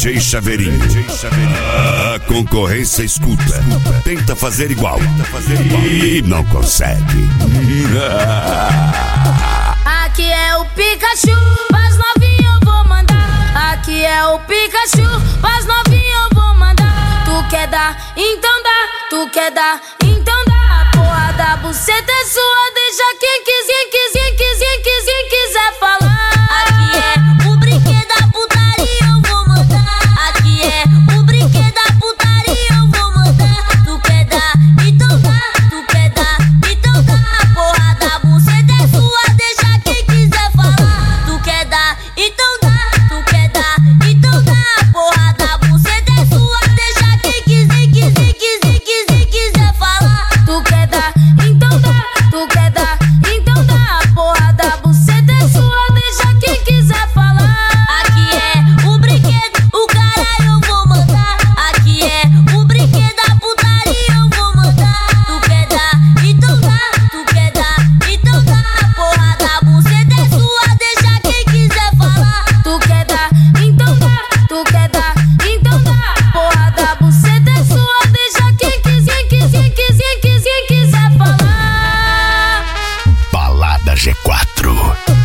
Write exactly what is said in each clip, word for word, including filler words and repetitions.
D J Chaveirinho. A concorrência escuta. Tenta fazer igual. E não consegue. Aqui é o Pikachu, pras novinho eu vou mandar. Aqui é o Pikachu, pras novinho eu vou mandar. Tu quer dar, então dá. Tu quer dar, então dá. A porra da buceta é sua, deixa quem quiser, quiser, quiser, quiser, quiser falar. Aqui é o brinquedo da putaria, eu vou mandar. Aqui é o brinquedo da putaria, eu vou mandar. Tu quer dar, então dá. Tu quer dar, então dá. A porra da buceta é sua, deixa quem quiser falar. Tu quer dar, então dá. Tu quer dar, então dá. A porra da buceta é sua, deixa quem quiser, quiser, quiser, quiser, quiser falar. Tu quer dar, então dá. Tu quer dar, então dá. A porra da buceta é sua, deixa quem quiser falar. Aqui é o brinquedo, o caralho eu vou mandar. Aqui é o brinquedo da putaria, eu vou mandar. Tu quer dar, então dá. Tu quer dar, então dá. A porra da buceta é sua, deixa quem quiser falar. Tu quer dar, então dá. Tu quer dar, então dá. A porra da buceta é sua, deixa quem quiser, quiser, quiser, quiser, quiser falar. Balada G quatro.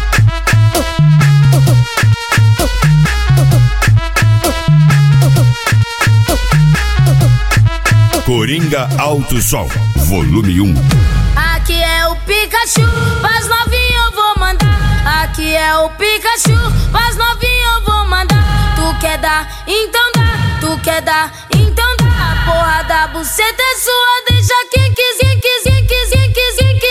Coringa Alto Som, volume um. Aqui é o Pikachu, pras novinho eu vou mandar. Aqui é o Pikachu, pras novinho eu vou mandar. Tu quer dar, então dá. Tu quer dar, então dá. A porra da buceta é sua, deixa quem quiser, quiser, quiser, quiser, quiser.